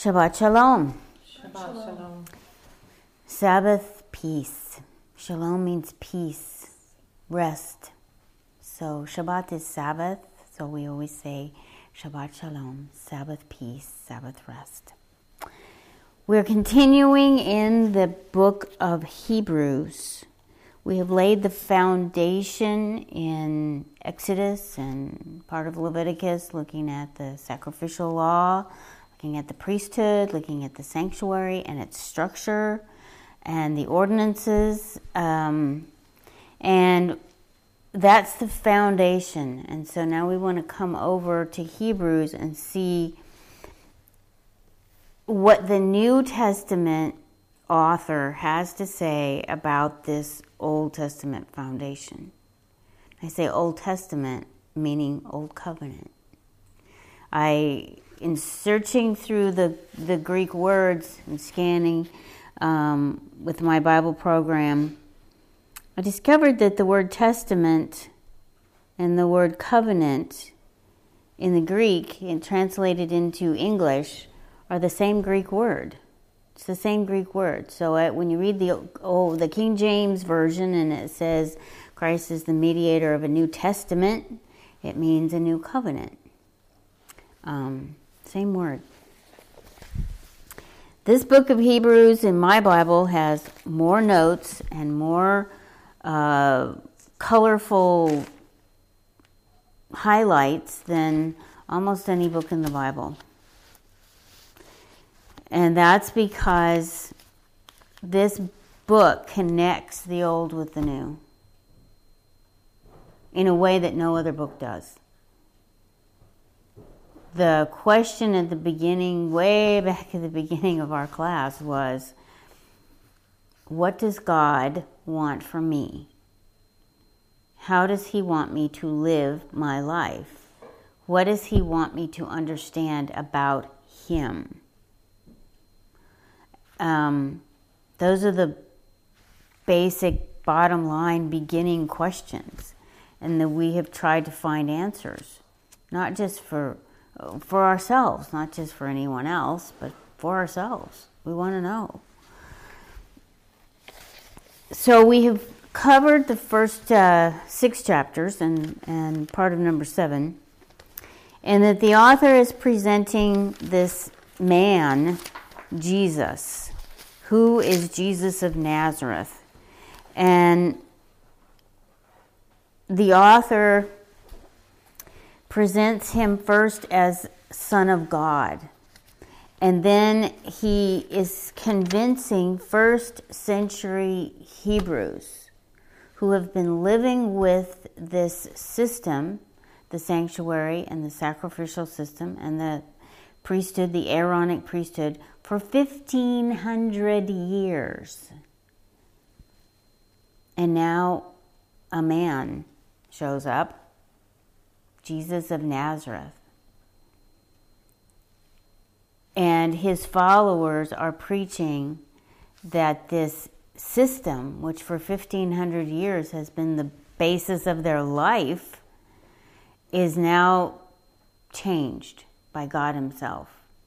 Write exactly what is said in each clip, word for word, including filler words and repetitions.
Shabbat Shalom. Shabbat Shalom. Sabbath peace. Shalom means peace, rest. So Shabbat is Sabbath, so we always say Shabbat Shalom, Sabbath peace, Sabbath rest. We're continuing in the book of Hebrews. We have laid the foundation in Exodus and part of Leviticus, looking at the sacrificial law, looking at the priesthood, looking at the sanctuary and its structure and the ordinances. Um, and that's the foundation. And so now we want to come over to Hebrews and see what the New Testament author has to say about this Old Testament foundation. I say Old Testament, meaning Old Covenant. I, in searching through the, the Greek words and scanning um, with my Bible program, I discovered that the word testament and the word covenant in the Greek and translated into English are the same Greek word. It's the same Greek word. So uh, when you read the oh the King James Version and it says Christ is the mediator of a new testament, it means a new covenant. Um, same word. This book of Hebrews in my Bible has more notes and more uh, colorful highlights than almost any book in the Bible. And that's because this book connects the old with the new in a way that no other book does. The question at the beginning, way back at the beginning of our class was, what does God want from me? How does He want me to live my life? What does He want me to understand about Him? Um, those are the basic bottom line beginning questions, and that we have tried to find answers, not just for for ourselves, not just for anyone else, but for ourselves. We want to know. So we have covered the first uh, six chapters and, and part of number seven, and that the author is presenting this man, Jesus. Who is Jesus of Nazareth? And the author presents him first as Son of God. And then he is convincing first century Hebrews who have been living with this system, the sanctuary and the sacrificial system and the priesthood, the Aaronic priesthood, for fifteen hundred years. And now a man shows up, Jesus of Nazareth. And his followers are preaching that this system, which for fifteen hundred years has been the basis of their life, is now changed by God Himself.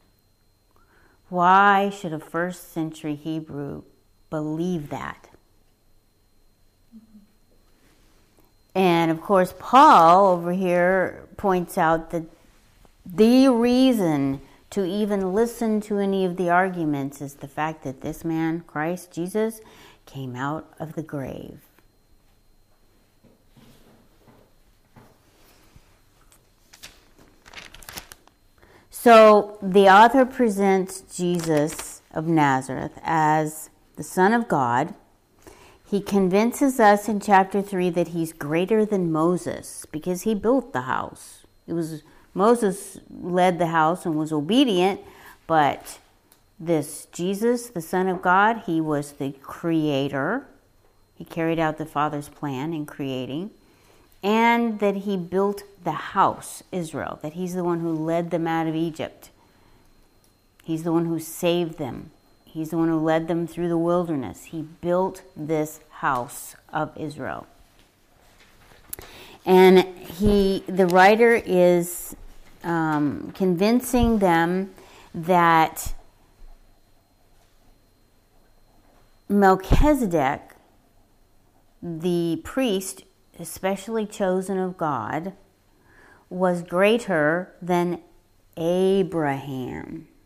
Why should a first century Hebrew believe that? And of course, Paul over here points out that the reason to even listen to any of the arguments is the fact that this man, Christ Jesus, came out of the grave. So the author presents Jesus of Nazareth as the Son of God. He convinces us in chapter three that he's greater than Moses because he built the house. It was Moses led the house and was obedient, but this Jesus, the Son of God, he was the creator. He carried out the Father's plan in creating. And that he built the house, Israel, that he's the one who led them out of Egypt. He's the one who saved them. He's the one who led them through the wilderness. He built this house of Israel. And he, the writer is um, convincing them that Melchizedek, the priest, especially chosen of God, was greater than Abraham.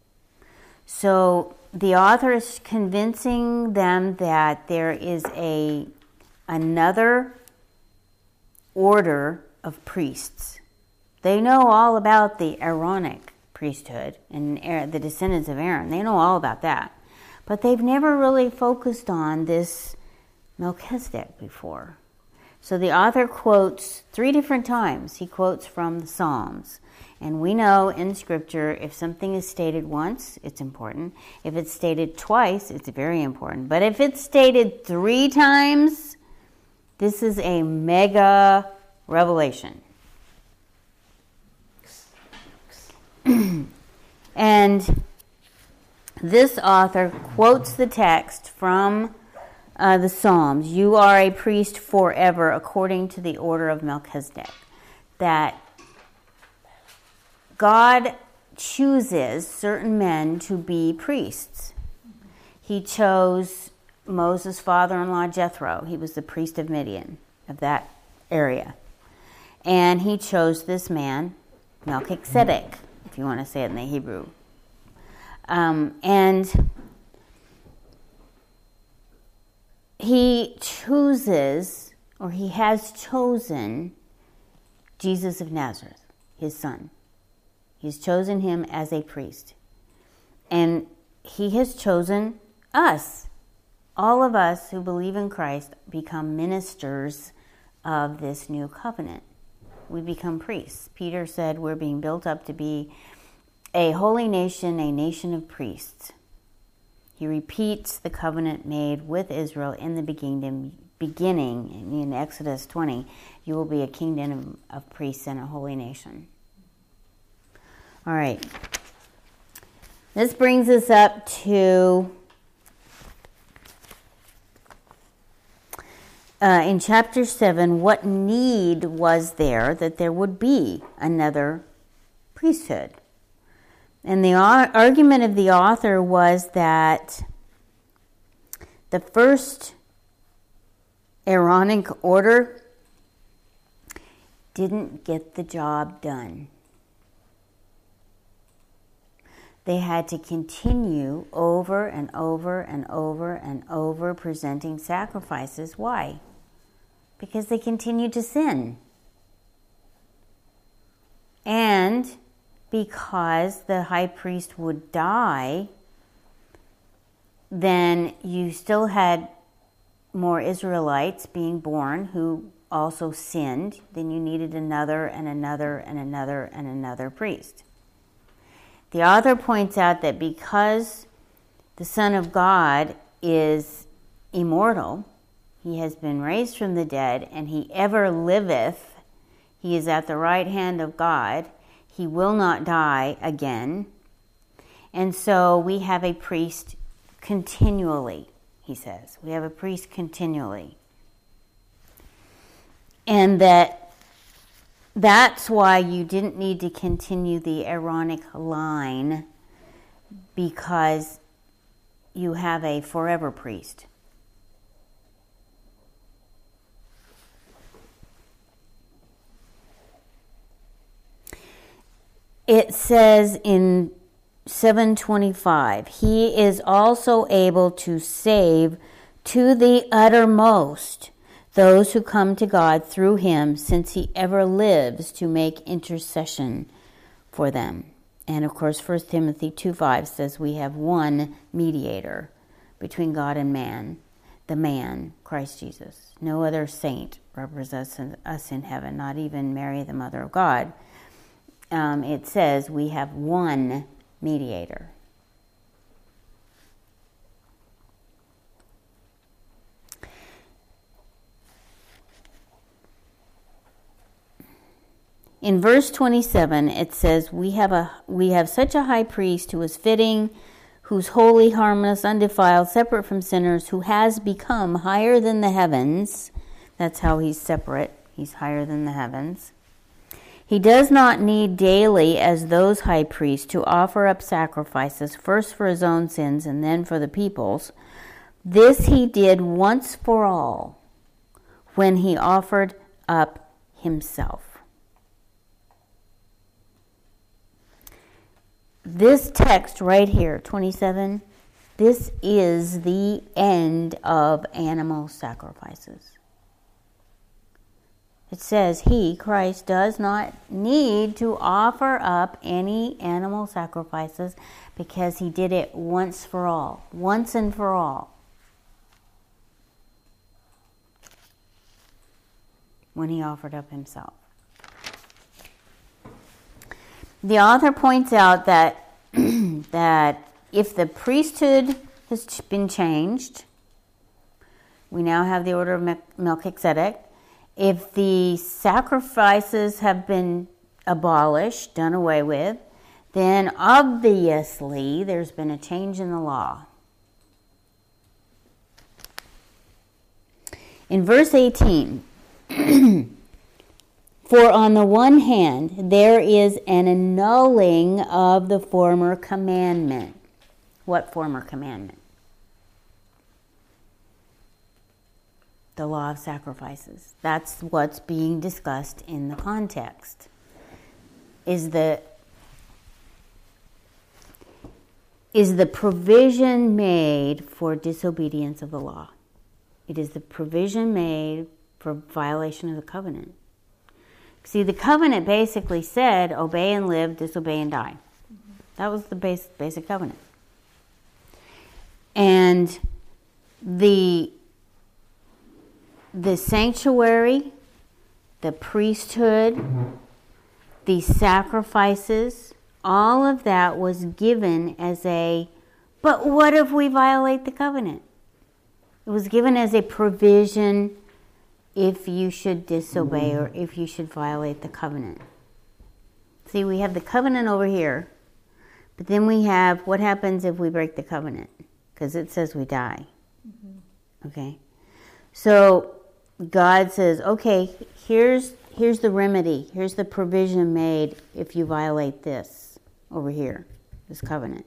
So the author is convincing them that there is a another order of priests. They know all about the Aaronic priesthood and the descendants of Aaron. They know all about that. But they've never really focused on this Melchizedek before. So the author quotes three different times. He quotes from the Psalms. And we know in Scripture, if something is stated once, it's important. If it's stated twice, it's very important. But if it's stated three times, this is a mega revelation. And this author quotes the text from uh, the Psalms. You are a priest forever according to the order of Melchizedek. That God chooses certain men to be priests. He chose Moses' father-in-law Jethro. He was the priest of Midian, of that area. And he chose this man, Melchizedek, if you want to say it in the Hebrew. Um, and he chooses, or he has chosen, Jesus of Nazareth, his son. He's chosen him as a priest. And he has chosen us. All of us who believe in Christ become ministers of this new covenant. We become priests. Peter said we're being built up to be a holy nation, a nation of priests. He repeats the covenant made with Israel in the beginning, beginning in Exodus twenty. You will be a kingdom of priests and a holy nation. All right. This brings us up to uh, in chapter seven, what need was there that there would be another priesthood? And the argument of the author was that the first Aaronic order didn't get the job done. They had to continue over and over and over and over presenting sacrifices. Why? Because they continued to sin. And because the high priest would die, then you still had more Israelites being born who also sinned. Then you needed another and another and another and another priest. The author points out that because the Son of God is immortal, he has been raised from the dead, and he ever liveth, he is at the right hand of God, he will not die again. And so we have a priest continually, he says. We have a priest continually. And that that's why you didn't need to continue the Aaronic line, because you have a forever priest. It says in seven twenty-five, he is also able to save to the uttermost those who come to God through him, since he ever lives to make intercession for them. And of course, First Timothy two five says we have one mediator between God and man, the man, Christ Jesus. No other saint represents us in heaven, not even Mary, the mother of God. Um, it says we have one mediator. In verse twenty-seven, it says, we have a we have such a high priest who is fitting, who's holy, harmless, undefiled, separate from sinners, who has become higher than the heavens. That's how he's separate. He's higher than the heavens. He does not need daily, as those high priests, to offer up sacrifices, first for his own sins and then for the people's, This he did once for all when he offered up himself. This text right here, twenty-seven, this is the end of animal sacrifices. It says he, Christ, does not need to offer up any animal sacrifices because he did it once for all, once and for all. When he offered up himself. The author points out that that if the priesthood has been changed, we now have the order of Melchizedek. If the sacrifices have been abolished, done away with, then obviously there's been a change in the law. In verse eighteen, for on the one hand, there is an annulling of the former commandment. What former commandment? The law of sacrifices. That's what's being discussed in the context. Is the, is the provision made for disobedience of the law. It is the provision made for violation of the covenant. See, the covenant basically said, obey and live, disobey and die. Mm-hmm. That was the base, basic covenant. And the, the sanctuary, the priesthood, the sacrifices, all of that was given as a, but what if we violate the covenant? It was given as a provision if you should disobey or if you should violate the covenant. See, we have the covenant over here, but then we have what happens if we break the covenant, because it says we die. Mm-hmm. Okay? So God says, okay, here's here's the remedy. Here's the provision made if you violate this over here, this covenant.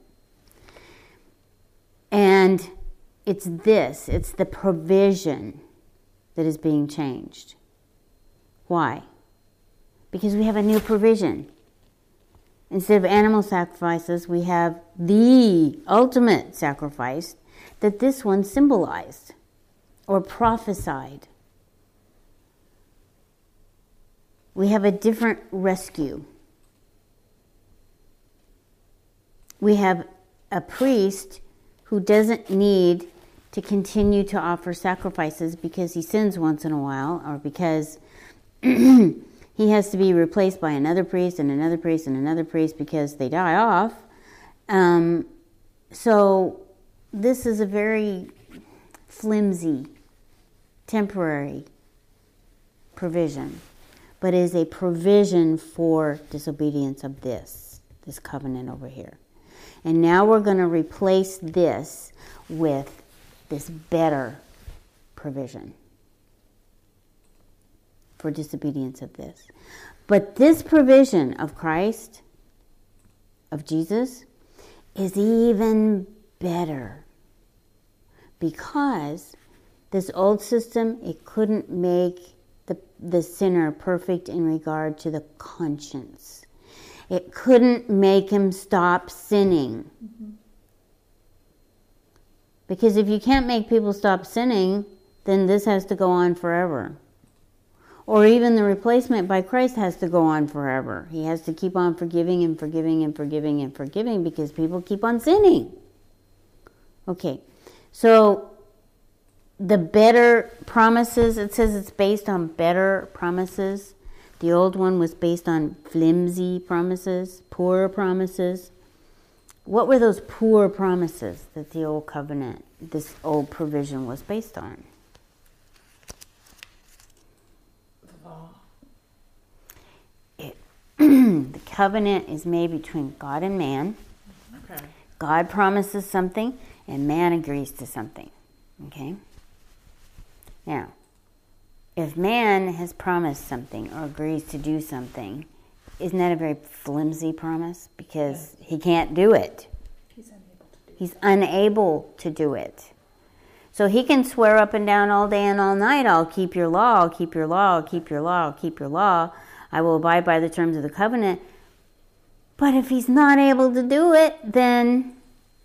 And it's this, it's the provision that is being changed. Why? Because we have a new provision. Instead of animal sacrifices, we have the ultimate sacrifice that this one symbolized or prophesied. We have a different rescue. We have a priest who doesn't need to continue to offer sacrifices because he sins once in a while, or because he has to be replaced by another priest and another priest and another priest because they die off. Um, so this is a very flimsy, temporary provision, but is a provision for disobedience of this, this covenant over here. And now we're going to replace this with this better provision for disobedience of this. But this provision of Christ, of Jesus, is even better because this old system, it couldn't make the, the sinner perfect in regard to the conscience. It couldn't make him stop sinning. Mm-hmm. Because if you can't make people stop sinning, then this has to go on forever. Or even the replacement by Christ has to go on forever. He has to keep on forgiving and forgiving and forgiving and forgiving because people keep on sinning. Okay, so the better promises, it says it's based on better promises. The old one was based on flimsy promises, poor promises. What were those poor promises that the old covenant, this old provision was based on? The law. It, the covenant is made between God and man. Okay. God promises something and man agrees to something. Okay? Now, if man has promised something or agrees to do something, isn't that a very flimsy promise? Because yeah. he can't do it. He's unable to do it. He's unable to do it. So he can swear up and down all day and all night, I'll keep your law, I'll keep your law, I'll keep your law, I'll keep your law. I will abide by the terms of the covenant. But if he's not able to do it, then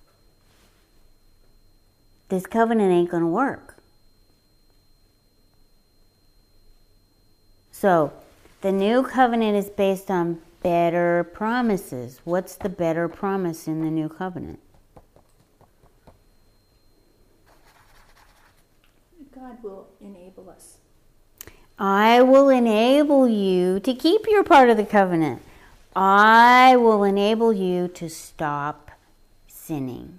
this covenant ain't going to work. So, the new covenant is based on better promises. What's the better promise in the new covenant? God will enable us. I will enable you to keep your part of the covenant. I will enable you to stop sinning.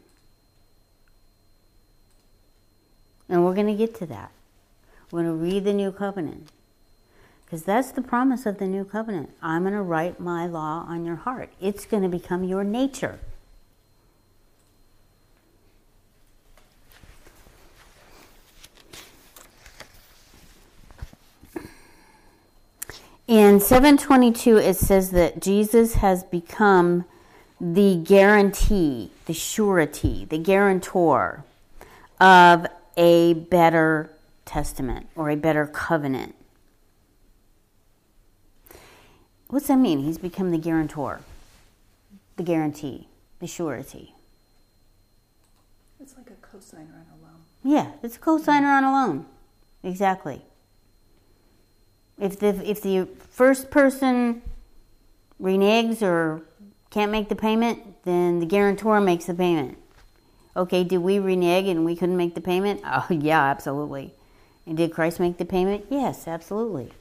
And we're going to get to that. We're going to read the new covenant. Because that's the promise of the new covenant. I'm going to write my law on your heart. It's going to become your nature. In seven twenty-two, it says that Jesus has become the guarantee, the surety, the guarantor of a better testament or a better covenant. What's that mean? He's become the guarantor, the guarantee, the surety. It's like a cosigner on a loan. Yeah, it's a cosigner on a loan. Exactly. If the if the first person reneges or can't make the payment, then the guarantor makes the payment. Okay, did we renege and we couldn't make the payment? Oh, yeah, absolutely. And did Christ make the payment? Yes, absolutely.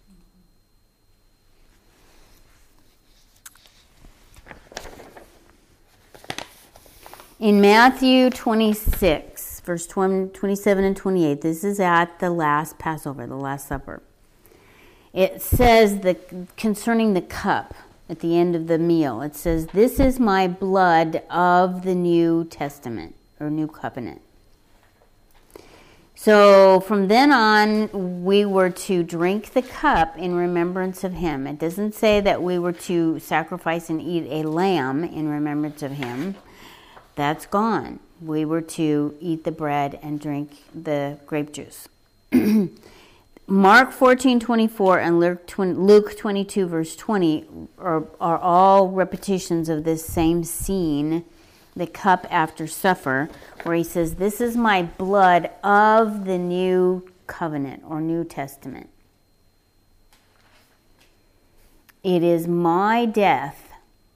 In Matthew twenty-six, verse twenty-seven and twenty-eight, this is at the last Passover, the Last Supper. It says that concerning the cup at the end of the meal, it says, "This is my blood of the New Testament," or New Covenant. So from then on, we were to drink the cup in remembrance of him. It doesn't say that we were to sacrifice and eat a lamb in remembrance of him. That's gone. We were to eat the bread and drink the grape juice. Mark fourteen twenty-four and Luke twenty-two verse twenty are, are all repetitions of this same scene, the cup after supper, where he says, "This is my blood of the new covenant," or New Testament. It is my death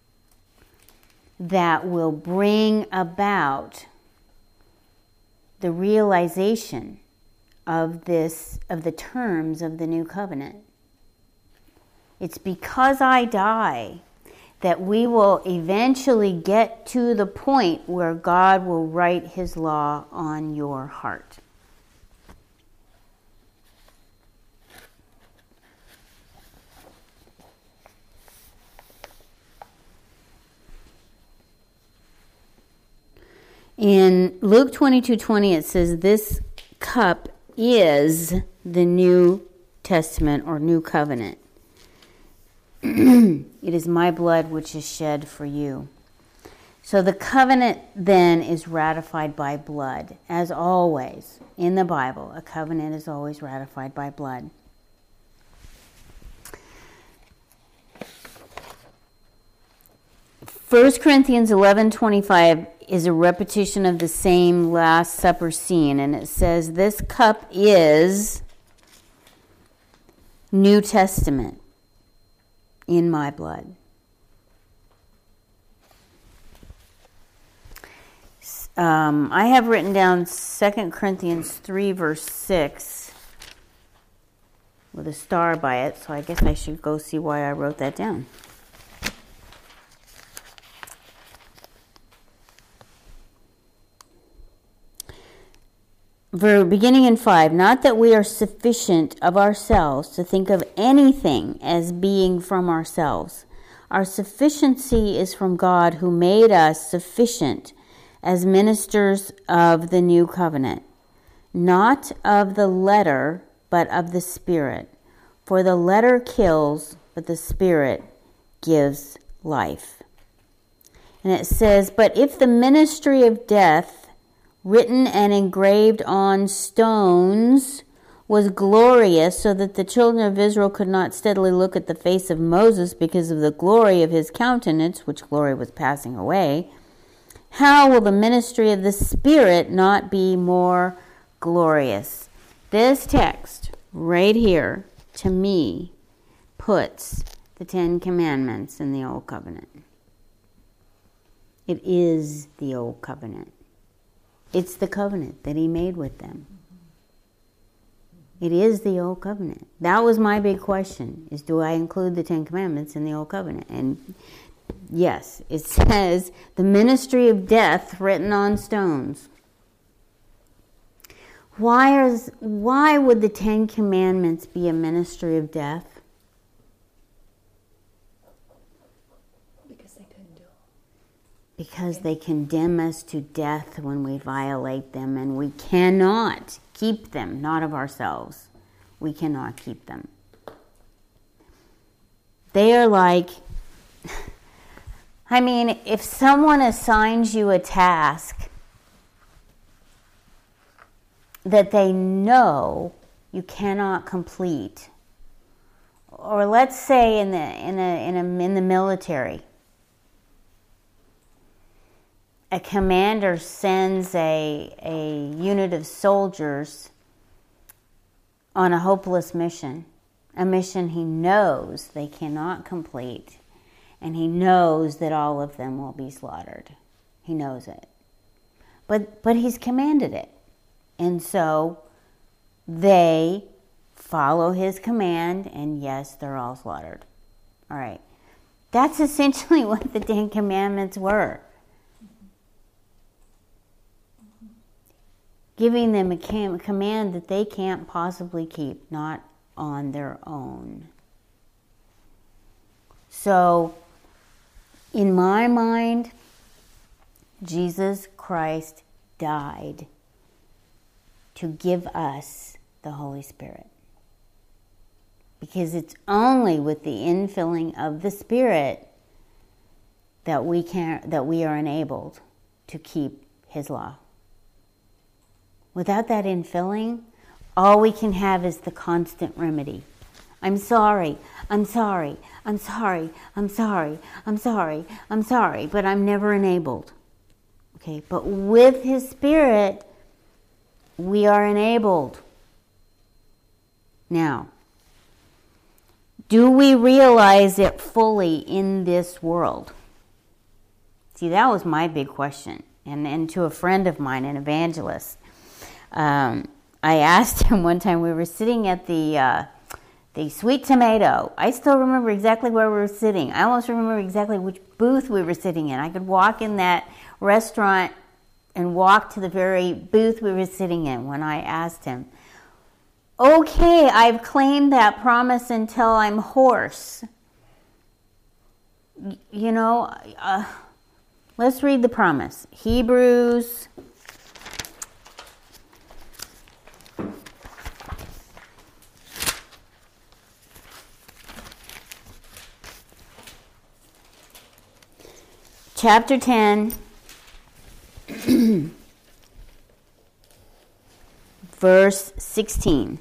that will bring about the realization of this, of the terms of the new covenant. It's because I die that we will eventually get to the point where God will write his law on your heart. In Luke twenty-two twenty, it says, "This cup is the New Testament," or New Covenant. "It is my blood which is shed for you." So the covenant then is ratified by blood. As always, in the Bible, a covenant is always ratified by blood. First Corinthians eleven twenty-five is a repetition of the same Last Supper scene, and it says, "This cup is New Testament in my blood." Um, I have written down Second Corinthians three verse six with a star by it, so I guess I should go see why I wrote that down. Verb beginning in five, "Not that we are sufficient of ourselves to think of anything as being from ourselves. Our sufficiency is from God, who made us sufficient as ministers of the new covenant, not of the letter, but of the Spirit. For the letter kills, but the Spirit gives life." And it says, "But if the ministry of death written and engraved on stones, was glorious, so that the children of Israel could not steadily look at the face of Moses because of the glory of his countenance, which glory was passing away, how will the ministry of the Spirit not be more glorious? This text right here, to me, puts the Ten Commandments in the Old Covenant. It is the Old Covenant. It's the covenant that he made with them. It is the Old Covenant. That was my big question, is do I include the Ten Commandments in the Old Covenant? And yes, it says the ministry of death written on stones. Why is why would the Ten Commandments be a ministry of death? Because they couldn't do it. Because they condemn us to death when we violate them, and we cannot keep them, not of ourselves. We cannot keep them. They are like, I mean, if someone assigns you a task that they know you cannot complete, or let's say in the in a in a in the military, a commander sends a a unit of soldiers on a hopeless mission, a mission he knows they cannot complete, and he knows that all of them will be slaughtered. He knows it. But but he's commanded it. And so they follow his command, and yes, they're all slaughtered. All right. That's essentially what the Ten Commandments were. Giving them a cam- command that they can't possibly keep, not on their own. So, in my mind, Jesus Christ died to give us the Holy Spirit. Because it's only with the infilling of the Spirit that we can that we are enabled to keep his law. Without that infilling, all we can have is the constant remedy. I'm sorry, I'm sorry, I'm sorry, I'm sorry, I'm sorry, I'm sorry, but I'm never enabled. Okay, but with his Spirit, we are enabled. Now, do we realize it fully in this world? See, that was my big question. And, and to a friend of mine, an evangelist, um, I asked him one time, we were sitting at the uh, the Sweet Tomato. I still remember exactly where we were sitting. I almost remember exactly which booth we were sitting in. I could walk in that restaurant and walk to the very booth we were sitting in when I asked him, okay, I've claimed that promise until I'm hoarse. Y- you know, uh, let's read the promise. Hebrews chapter ten, verse sixteen.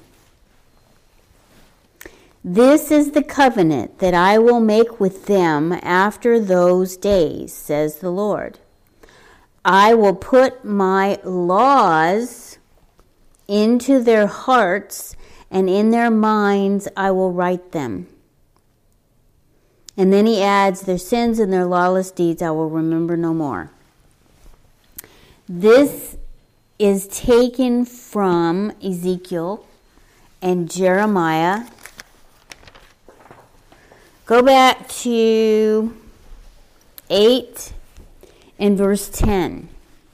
This is the covenant that I will make with them after those days, says the Lord. I will put my laws into their hearts, and in their minds I will write them. And then he adds, their sins and their lawless deeds I will remember no more. This is taken from Ezekiel and Jeremiah. Go back to eight and verse ten.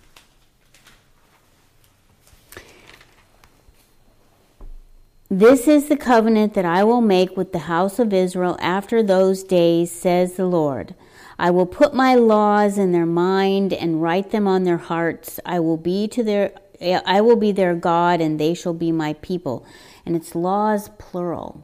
This is the covenant that I will make with the house of Israel after those days, says the Lord. I will put my laws in their mind and write them on their hearts. I will be to their I will be their God, and they shall be my people. And it's laws plural.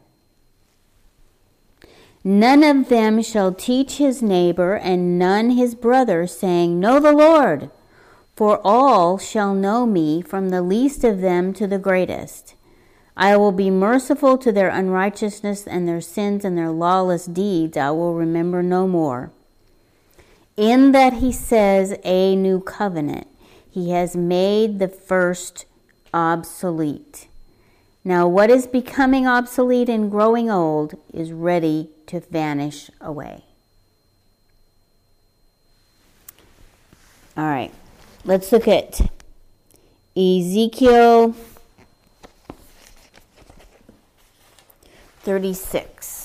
None of them shall teach his neighbor and none his brother, saying, Know the Lord, For all shall know me, from the least of them to the greatest. I will be merciful to their unrighteousness, and their sins and their lawless deeds I will remember no more. In that he says a new covenant, he has made the first obsolete. Now what is becoming obsolete and growing old is ready to vanish away. All right, let's look at Ezekiel thirty-six.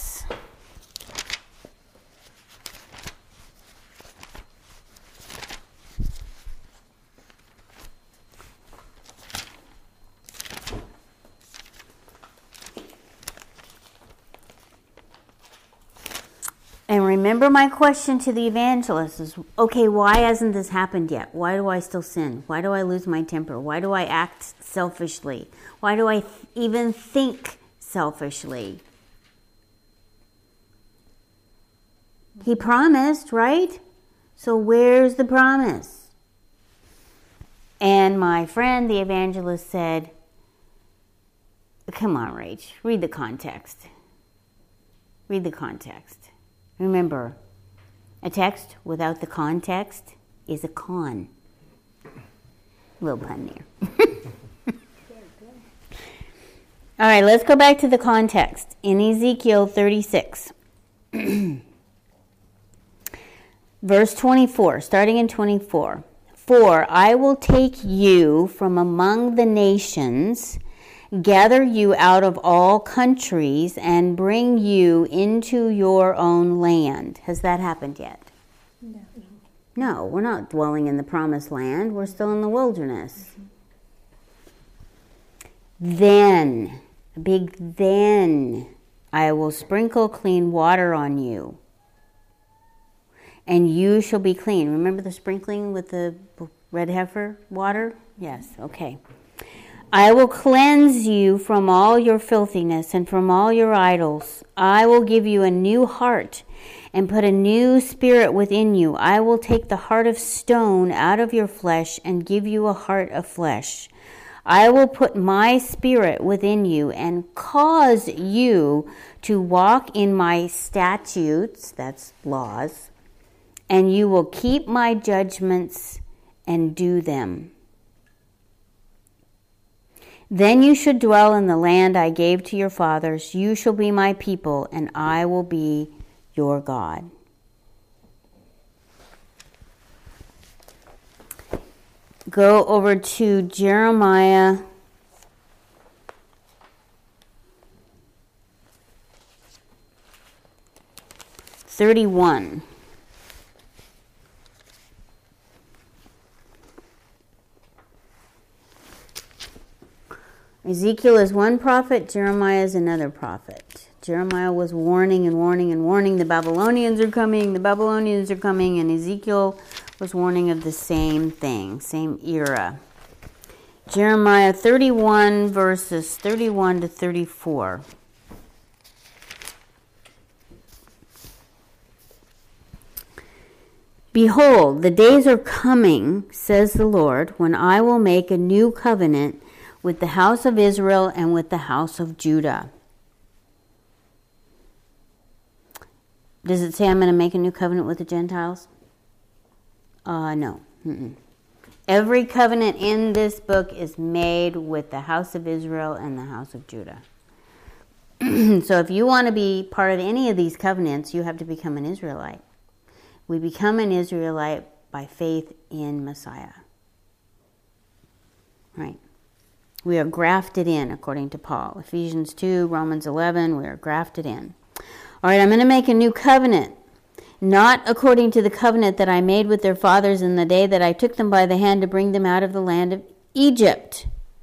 And remember, my question to the evangelist is, okay, why hasn't this happened yet? Why do I still sin? Why do I lose my temper? Why do I act selfishly? Why do I th- even think selfishly? He promised, right? So where's the promise? And my friend, the evangelist, said, come on, Rach, read the context. Read the context. Remember, a text without the context is a con. Little pun there. All right, let's go back to the context. In Ezekiel thirty-six, verse twenty-four, starting in twenty-four. For I will take you from among the nations, gather you out of all countries, and bring you into your own land. Has that happened yet? No. No, we're not dwelling in the promised land. We're still in the wilderness. Mm-hmm. Then, a big then, I will sprinkle clean water on you, and you shall be clean. Remember the sprinkling with the red heifer water? Yes, okay. I will cleanse you from all your filthiness and from all your idols. I will give you a new heart and put a new spirit within you. I will take the heart of stone out of your flesh and give you a heart of flesh. I will put my spirit within you and cause you to walk in my statutes, that's laws, and you will keep my judgments and do them. Then you should dwell in the land I gave to your fathers. You shall be my people, and I will be your God. Go over to Jeremiah thirty-one. Ezekiel is one prophet, Jeremiah is another prophet. Jeremiah was warning and warning and warning, the Babylonians are coming, the Babylonians are coming, and Ezekiel was warning of the same thing, same era. Jeremiah thirty-one, verses thirty-one to thirty-four. Behold, the days are coming, says the Lord, when I will make a new covenant with the house of Israel and with the house of Judah. Does it say I'm going to make a new covenant with the Gentiles? Uh, no. Mm-mm. Every covenant in this book is made with the house of Israel and the house of Judah. So if you want to be part of any of these covenants, you have to become an Israelite. We become an Israelite by faith in Messiah. Right. We are grafted in, according to Paul. Ephesians two, Romans eleven, we are grafted in. All right, I'm going to make a new covenant, not according to the covenant that I made with their fathers in the day that I took them by the hand to bring them out of the land of Egypt.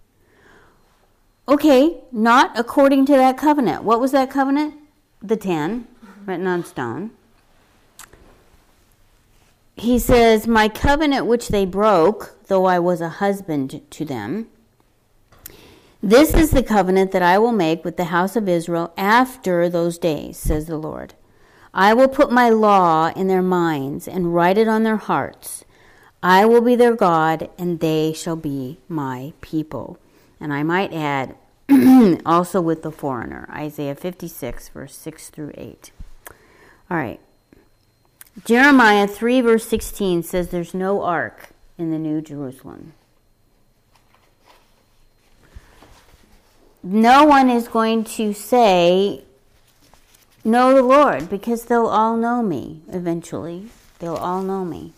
Okay, not according to that covenant. What was that covenant? The ten, written on stone. He says, my covenant which they broke, though I was a husband to them, this is the covenant that I will make with the house of Israel after those days, says the Lord. I will put my law in their minds and write it on their hearts. I will be their God, and they shall be my people. And I might add, also with the foreigner, Isaiah fifty-six, verse six through eight. All right. Jeremiah three, verse sixteen says there's no ark in the New Jerusalem. No one is going to say, know the Lord, because they'll all know me eventually. They'll all know me.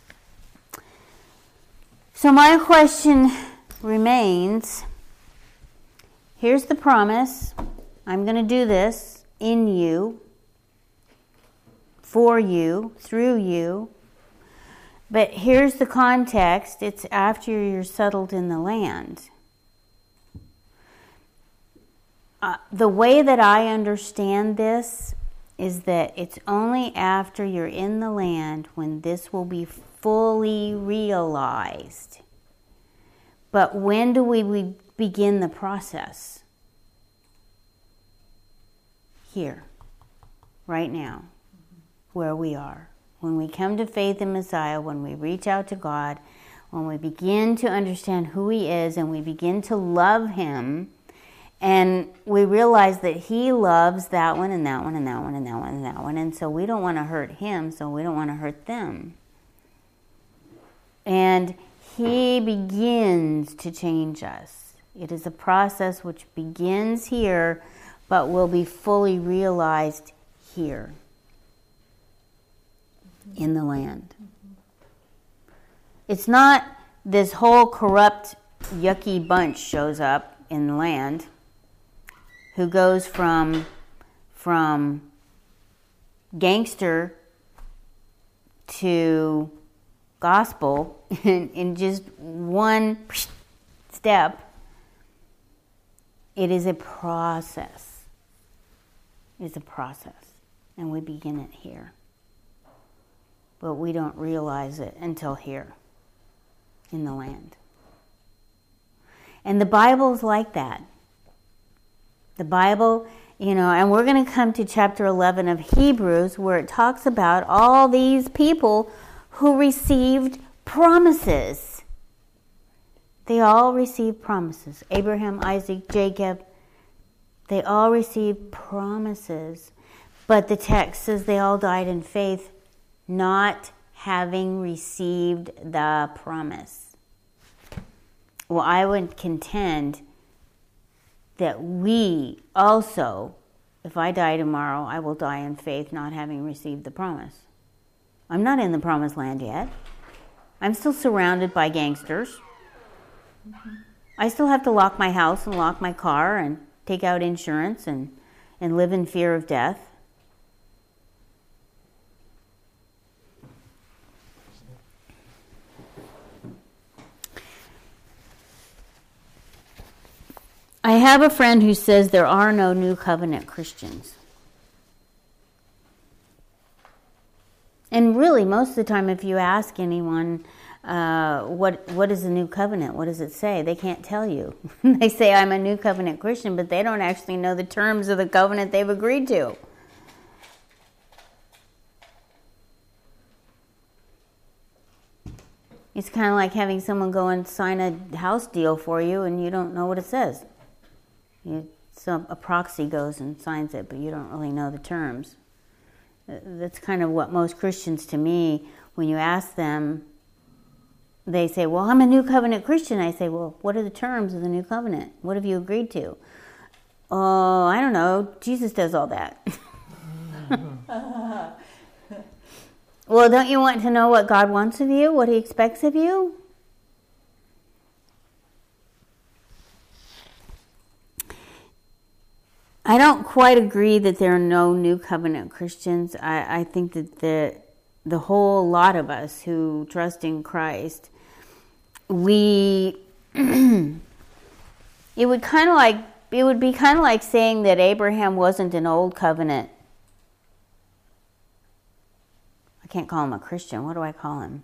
So my question remains, here's the promise. I'm going to do this in you, for you, through you. But here's the context. It's after you're settled in the land. Uh, the way that I understand this is that it's only after you're in the land when this will be fully realized. But when do we, we begin the process? Here, right now, where we are. When we come to faith in Messiah, when we reach out to God, when we begin to understand who He is and we begin to love Him, and we realize that He loves that one and that one and that one and that one and that one, and so we don't want to hurt Him, so we don't want to hurt them. And He begins to change us. It is a process which begins here, but will be fully realized here in the land. It's not this whole corrupt, yucky bunch shows up in the land who goes from from gangster to gospel in, in just one step. It is a process. It's a process. And we begin it here. But we don't realize it until here in the land. And the Bible's like that. The Bible, you know, and we're going to come to chapter eleven of Hebrews where it talks about all these people who received promises. They all received promises. Abraham, Isaac, Jacob, they all received promises. But the text says they all died in faith, not having received the promise. Well, I would contend that we also, if I die tomorrow, I will die in faith, not having received the promise. I'm not in the promised land yet. I'm still surrounded by gangsters. Mm-hmm. I still have to lock my house and lock my car and take out insurance and, and live in fear of death. I have a friend who says there are no New Covenant Christians. And really, most of the time, if you ask anyone, uh, what what is the New Covenant? What does it say? They can't tell you. They say, I'm a New Covenant Christian, but they don't actually know the terms of the covenant they've agreed to. It's kind of like having someone go and sign a house deal for you, and you don't know what it says. You, so a proxy goes and signs it, but you don't really know the terms. That's kind of what most Christians, to me, when you ask them, they say, well, I'm a New Covenant Christian. I say, well, what are the terms of the New Covenant? What have you agreed to? Oh, I don't know. Jesus does all that. Well, don't you want to know what God wants of you? What He expects of you? I don't quite agree that there are no New Covenant Christians. I, I think that the the whole lot of us who trust in Christ, we it would kind of like it would be kind of like saying that Abraham wasn't an old covenant. I can't call him a Christian. What do I call him?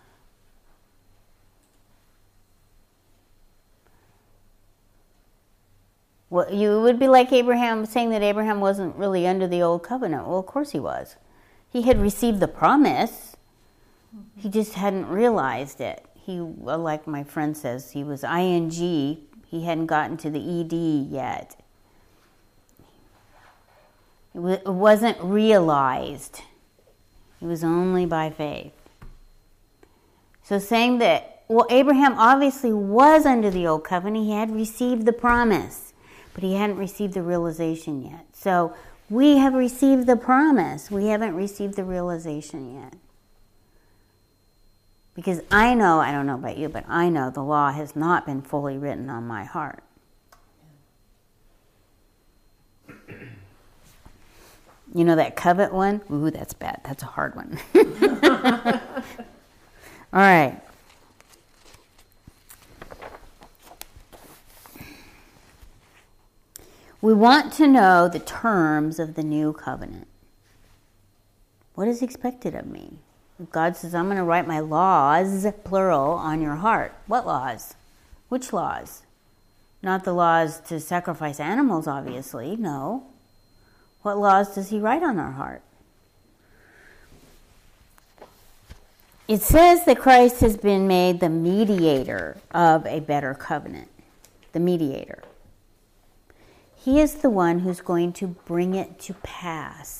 Well, you would be like Abraham saying that Abraham wasn't really under the old covenant. Well, of course he was. He had received the promise. Mm-hmm. He just hadn't realized it. He, well, like my friend says, he was I N G. He hadn't gotten to the E D yet. It, w- it wasn't realized. It was only by faith. So saying that, well, Abraham obviously was under the old covenant. He had received the promise, but he hadn't received the realization yet. So we have received the promise. We haven't received the realization yet. Because I know, I don't know about you, but I know the law has not been fully written on my heart. You know that covet one? Ooh, that's bad. That's a hard one. All right. We want to know the terms of the new covenant. What is expected of me? If God says, I'm going to write my laws, plural, on your heart. What laws? Which laws? Not the laws to sacrifice animals, obviously. No. What laws does he write on our heart? It says that Christ has been made the mediator of a better covenant. The mediator. He is the one who's going to bring it to pass.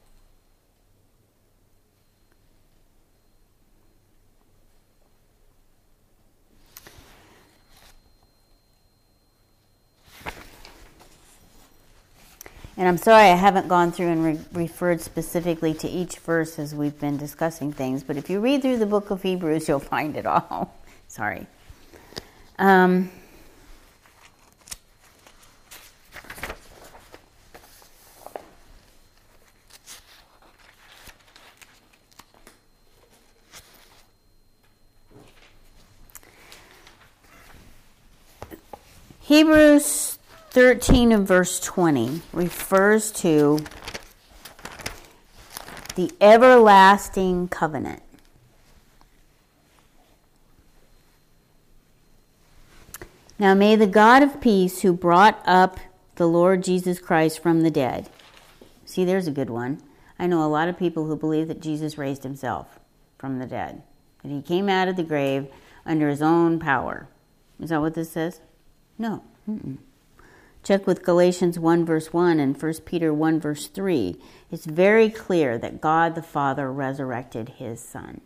And I'm sorry I haven't gone through and re- referred specifically to each verse as we've been discussing things, but if you read through the book of Hebrews, you'll find it all. Sorry. Um, Hebrews thirteen and verse twenty refers to the everlasting covenant. Now may the God of peace, who brought up the Lord Jesus Christ from the dead. See, there's a good one. I know a lot of people who believe that Jesus raised himself from the dead. That he came out of the grave under his own power. Is that what this says? No. Mm-mm. Check with Galatians one verse one and First Peter one verse three. It's very clear that God the Father resurrected his Son.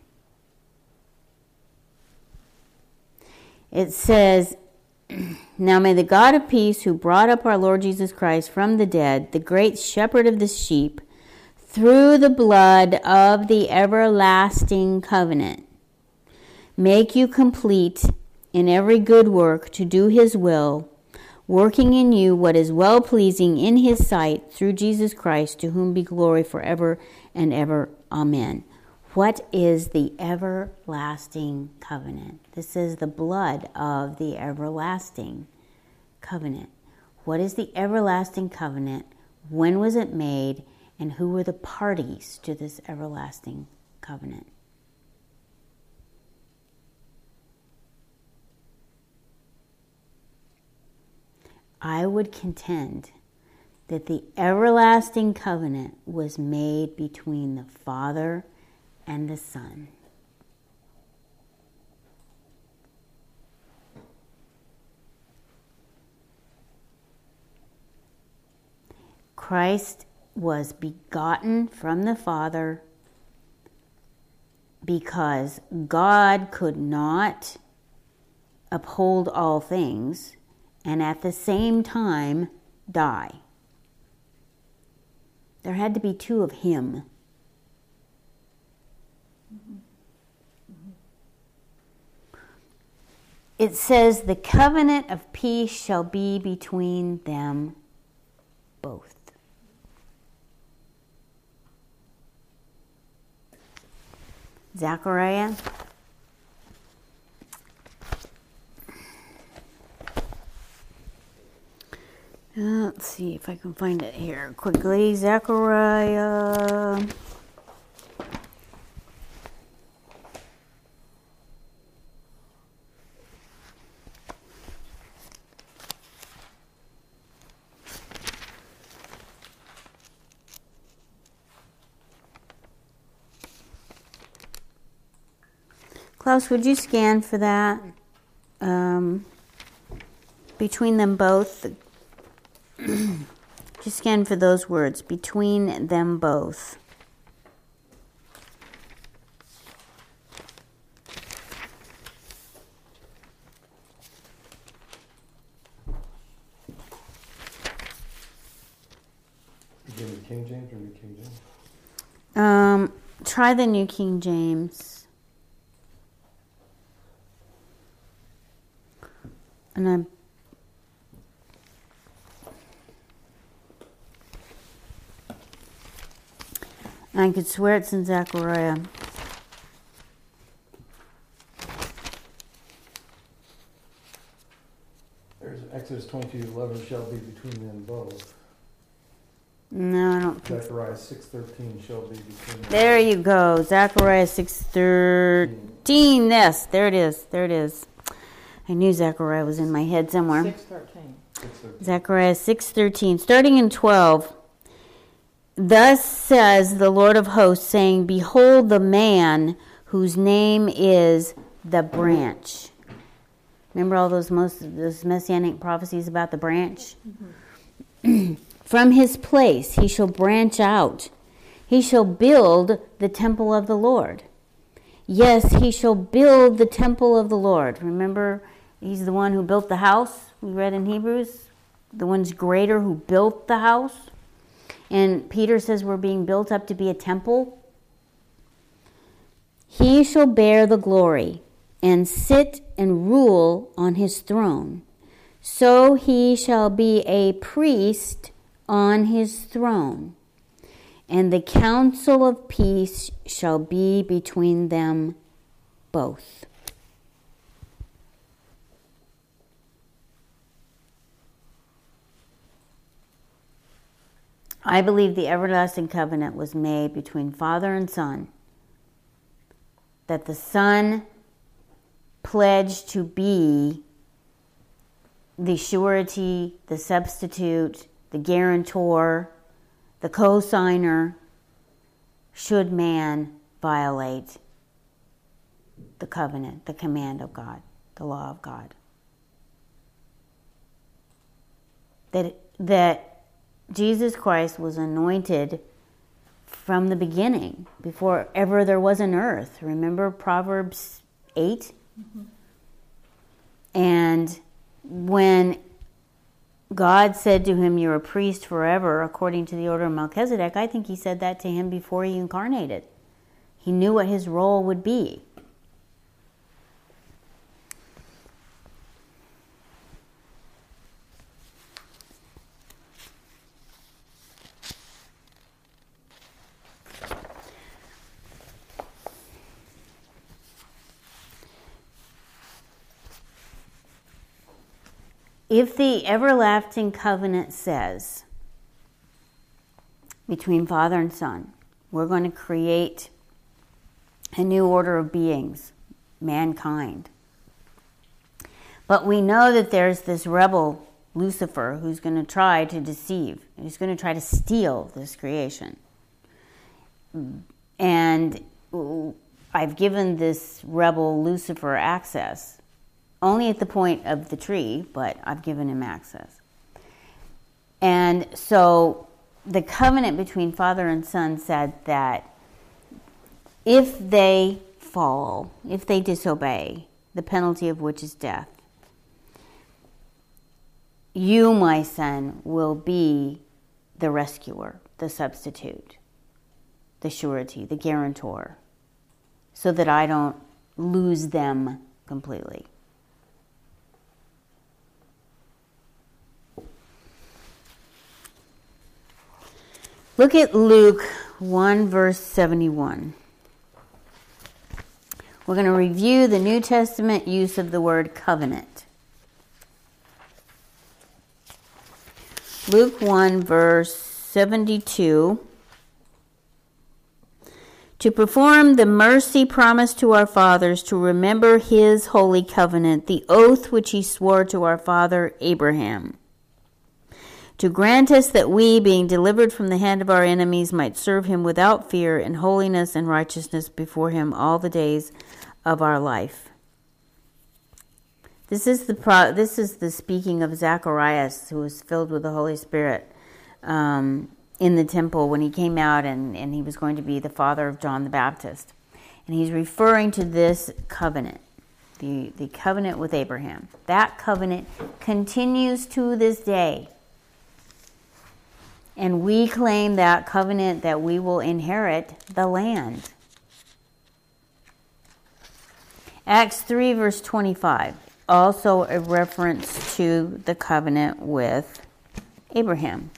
It says, now may the God of peace, who brought up our Lord Jesus Christ from the dead, the great shepherd of the sheep, through the blood of the everlasting covenant, make you complete in every good work to do his will, working in you what is well-pleasing in his sight through Jesus Christ, to whom be glory forever and ever. Amen. What is the everlasting covenant? This is the blood of the everlasting covenant. What is the everlasting covenant? When was it made? And who were the parties to this everlasting covenant? I would contend that the everlasting covenant was made between the Father and the Son. Christ was begotten from the Father because God could not uphold all things and at the same time die. There had to be two of him. Mm-hmm. Mm-hmm. It says, the covenant of peace shall be between them both. Zechariah. Uh, let's see if I can find it here quickly. Zechariah. Klaus, would you scan for that? Um, between them both. Just scan for those words. Between them both. You give me King James or New King James? Um, try the New King James. And I, I could swear it's in Zechariah. There's Exodus twenty-two eleven shall be between them both. No, I don't think so. Zechariah six thirteen shall be between them. There you go. Zechariah six thirteen. Yes, there it is. There it is. I knew Zechariah was in my head somewhere. six thirteen. Zechariah six thirteen. Starting in twelve. Thus says the Lord of hosts, saying, behold the man whose name is the branch. Remember all those most those messianic prophecies about the branch? Mm-hmm. From his place he shall branch out. He shall build the temple of the Lord. Yes, he shall build the temple of the Lord. Remember, he's the one who built the house. We read in Hebrews. The one's greater who built the house. And Peter says we're being built up to be a temple. He shall bear the glory and sit and rule on his throne. So he shall be a priest on his throne, and the counsel of peace shall be between them both. I believe the everlasting covenant was made between Father and Son, that the Son pledged to be the surety, the substitute, the guarantor, the co-signer, should man violate the covenant, the command of God, the law of God. That, that Jesus Christ was anointed from the beginning, before ever there was an earth. Remember Proverbs eight? Mm-hmm. And when God said to him, you're a priest forever, according to the order of Melchizedek, I think he said that to him before he incarnated. He knew what his role would be. If the everlasting covenant says, between Father and Son, we're going to create a new order of beings, mankind. But we know that there's this rebel, Lucifer, who's going to try to deceive. He's going to try to steal this creation. And I've given this rebel, Lucifer, access. Only at the point of the tree, but I've given him access. And so the covenant between Father and Son said that if they fall, if they disobey, the penalty of which is death, you, my son, will be the rescuer, the substitute, the surety, the guarantor, so that I don't lose them completely. Look at Luke one, verse seventy-one. We're going to review the New Testament use of the word covenant. Luke one, verse seventy-two. To perform the mercy promised to our fathers, to remember his holy covenant, the oath which he swore to our father Abraham, to grant us that we, being delivered from the hand of our enemies, might serve him without fear in holiness and righteousness before him all the days of our life. This is the pro- this is the speaking of Zacharias, who was filled with the Holy Spirit um, in the temple when he came out, and, and he was going to be the father of John the Baptist. And he's referring to this covenant, the, the covenant with Abraham. That covenant continues to this day. And we claim that covenant that we will inherit the land. Acts three, verse twenty-five, also a reference to the covenant with Abraham.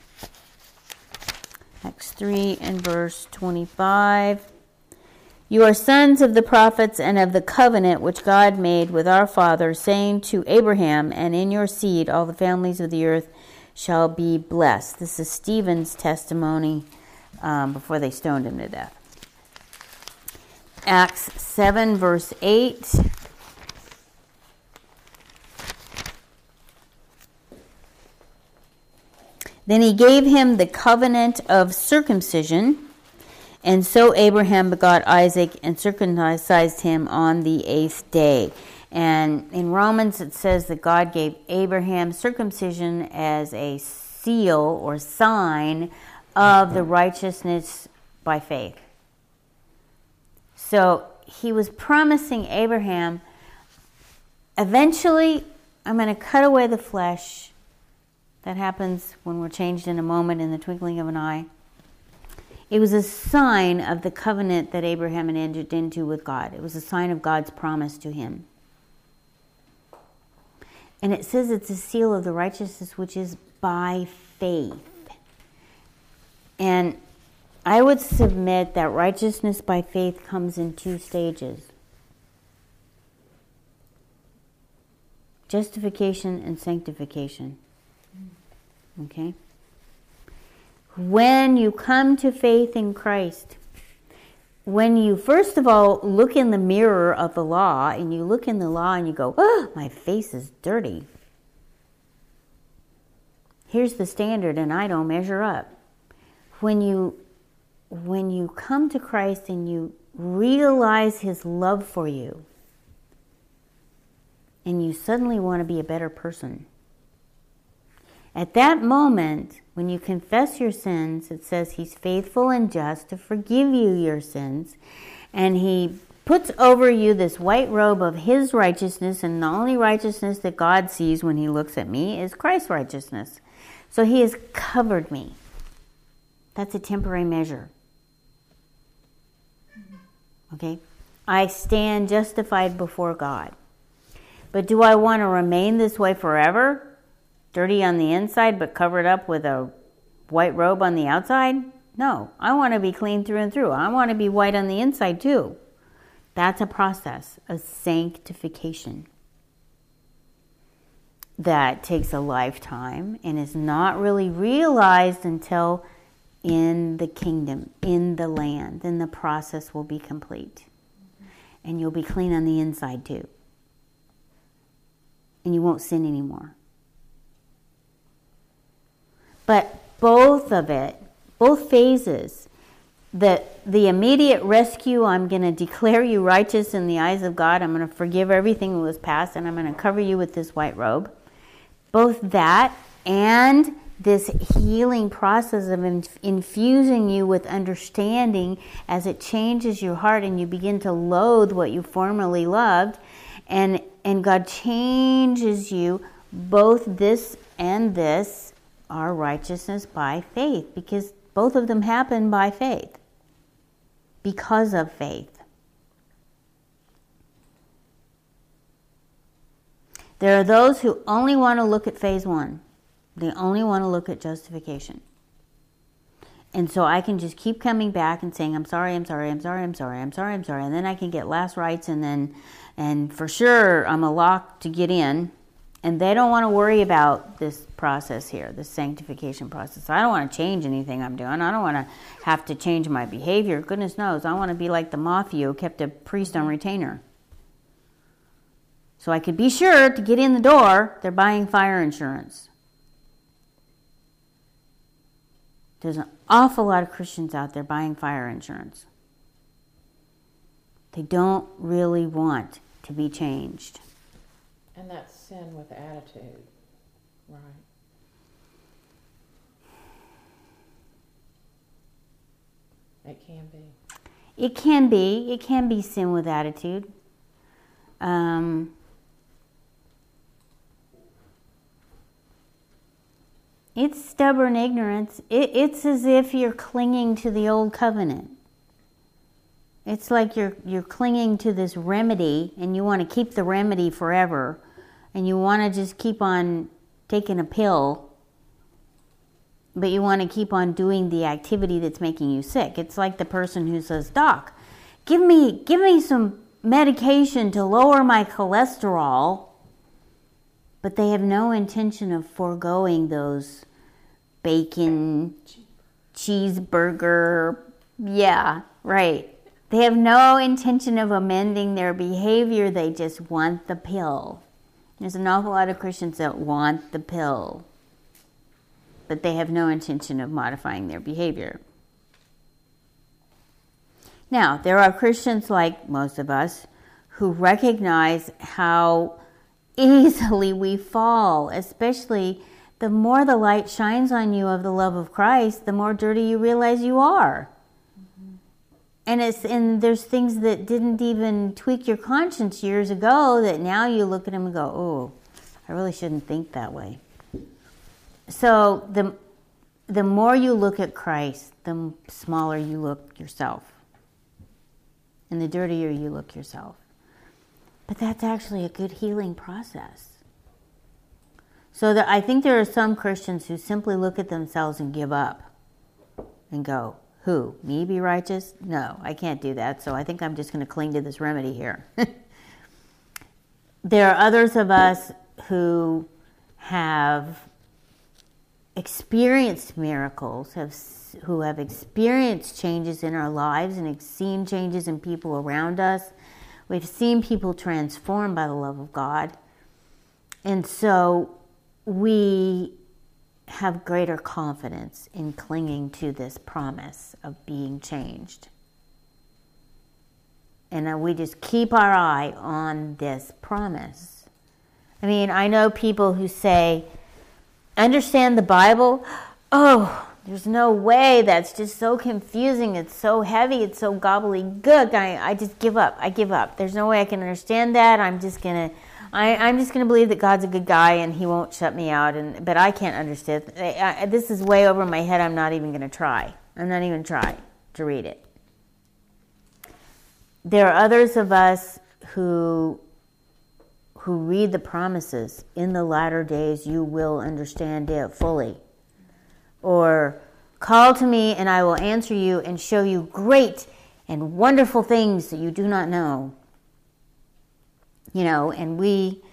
Acts three and verse twenty-five. You are sons of the prophets and of the covenant which God made with our father, saying to Abraham, and in your seed all the families of the earth shall be blessed. This is Stephen's testimony um, before they stoned him to death. Acts seven, verse eight. Then he gave him the covenant of circumcision, and so Abraham begot Isaac and circumcised him on the eighth day. And in Romans it says that God gave Abraham circumcision as a seal or sign of the righteousness by faith. So he was promising Abraham, eventually I'm going to cut away the flesh. That happens when we're changed in a moment, in the twinkling of an eye. It was a sign of the covenant that Abraham had entered into with God. It was a sign of God's promise to him. And it says it's a seal of the righteousness which is by faith. And I would submit that righteousness by faith comes in two stages. Justification and sanctification. Okay? When you come to faith in Christ, when you first of all look in the mirror of the law, and you look in the law and you go, oh, my face is dirty. Here's the standard and I don't measure up. When you when you come to Christ and you realize his love for you, and you suddenly want to be a better person, at that moment, when you confess your sins, it says he's faithful and just to forgive you your sins. And he puts over you this white robe of his righteousness, and the only righteousness that God sees when he looks at me is Christ's righteousness. So he has covered me. That's a temporary measure. Okay? I stand justified before God. But do I want to remain this way forever? Dirty on the inside, but covered up with a white robe on the outside? No, I want to be clean through and through. I want to be white on the inside too. That's a process of sanctification that takes a lifetime and is not really realized until in the kingdom, in the land. Then the process will be complete. And you'll be clean on the inside too. And you won't sin anymore. But both of it, both phases, the, the immediate rescue, I'm going to declare you righteous in the eyes of God. I'm going to forgive everything that was past, and I'm going to cover you with this white robe. Both that and this healing process of inf- infusing you with understanding as it changes your heart and you begin to loathe what you formerly loved. And, and God changes you, both this and this are righteousness by faith, because both of them happen by faith, because of faith. There are those who only want to look at phase one. They only want to look at justification. And so I can just keep coming back and saying, I'm sorry, I'm sorry, I'm sorry, I'm sorry, I'm sorry, I'm sorry. And then I can get last rites, and then, and for sure I'm a lock to get in. And they don't want to worry about this process here, this sanctification process. I don't want to change anything I'm doing. I don't want to have to change my behavior. Goodness knows, I want to be like the mafia who kept a priest on retainer. So I could be sure to get in the door, they're buying fire insurance. There's an awful lot of Christians out there buying fire insurance. They don't really want to be changed. And that's sin with attitude, right? It can be. It can be. It can be sin with attitude. Um, it's stubborn ignorance. It, it's as if you're clinging to the old covenant. It's like you're you're clinging to this remedy, and you want to keep the remedy forever, and you want to just keep on taking a pill, but you want to keep on doing the activity that's making you sick. It's like the person who says, "Doc, give me give me some medication to lower my cholesterol," but they have no intention of foregoing those bacon, cheeseburger, yeah, right. They have no intention of amending their behavior. They just want the pill. There's an awful lot of Christians that want the pill, but they have no intention of modifying their behavior. Now, there are Christians like most of us who recognize how easily we fall, especially the more the light shines on you of the love of Christ, the more dirty you realize you are. And it's and there's things that didn't even tweak your conscience years ago that now you look at them and go, oh, I really shouldn't think that way. So the the more you look at Christ, the smaller you look yourself. And the dirtier you look yourself. But that's actually a good healing process. So that I think there are some Christians who simply look at themselves and give up and go, who? Me be righteous? No, I can't do that, so I think I'm just going to cling to this remedy here. There are others of us who have experienced miracles, have who have experienced changes in our lives and have seen changes in people around us. We've seen people transformed by the love of God. And so we have greater confidence in clinging to this promise of being changed. And we just keep our eye on this promise. I mean, I know people who say, understand the Bible? Oh, there's no way. That's just so confusing. It's so heavy. It's so gobbledygook. I, I just give up. I give up. There's no way I can understand that. I'm just going to I, I'm just going to believe that God's a good guy and he won't shut me out. And but I can't understand. I, I, this is way over my head. I'm not even going to try. I'm not even try to read it. There are others of us who who read the promises. In the latter days, you will understand it fully. Or call to me and I will answer you and show you great and wonderful things that you do not know. You know, and we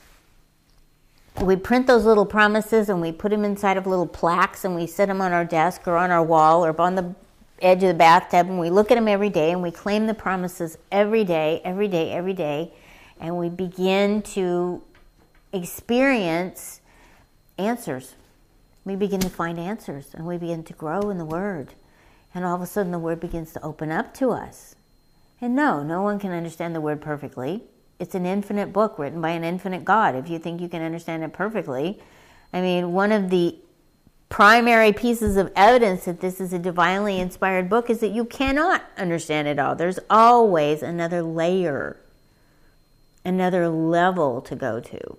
we print those little promises and we put them inside of little plaques and we set them on our desk or on our wall or on the edge of the bathtub and we look at them every day and we claim the promises every day, every day, every day, and we begin to experience answers. We begin to find answers and we begin to grow in the Word. And all of a sudden the Word begins to open up to us. And no, no one can understand the Word perfectly. It's an infinite book written by an infinite God. If you think you can understand it perfectly, I mean, one of the primary pieces of evidence that this is a divinely inspired book is that you cannot understand it all. There's always another layer, another level to go to.